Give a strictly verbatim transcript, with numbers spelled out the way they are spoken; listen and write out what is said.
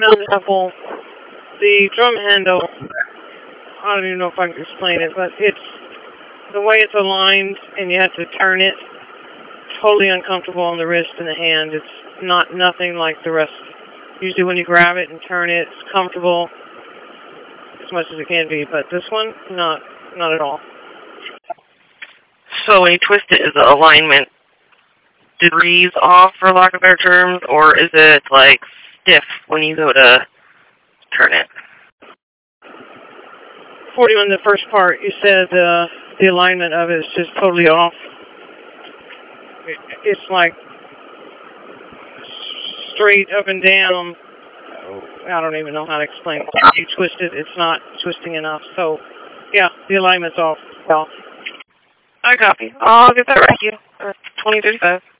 found it helpful. The drum handle, I don't even know if I can explain it, but it's the way it's aligned and you have to turn it. Totally uncomfortable on the wrist and the hand. It's not nothing like the rest. Usually when you grab it and turn it, it's comfortable as much as it can be, but this one, not not at all. So when you twist it, is the alignment degrees off, for lack of better terms, or is it like stiff when you go to turn it? forty-one, the first part, you said uh, the alignment of it is just totally off. It, it's like straight up and down. I don't even know how to explain it. If you twist it, it's not twisting enough. So, yeah, the alignment's off. I copy. I'll get that right to you. twenty thirty-five.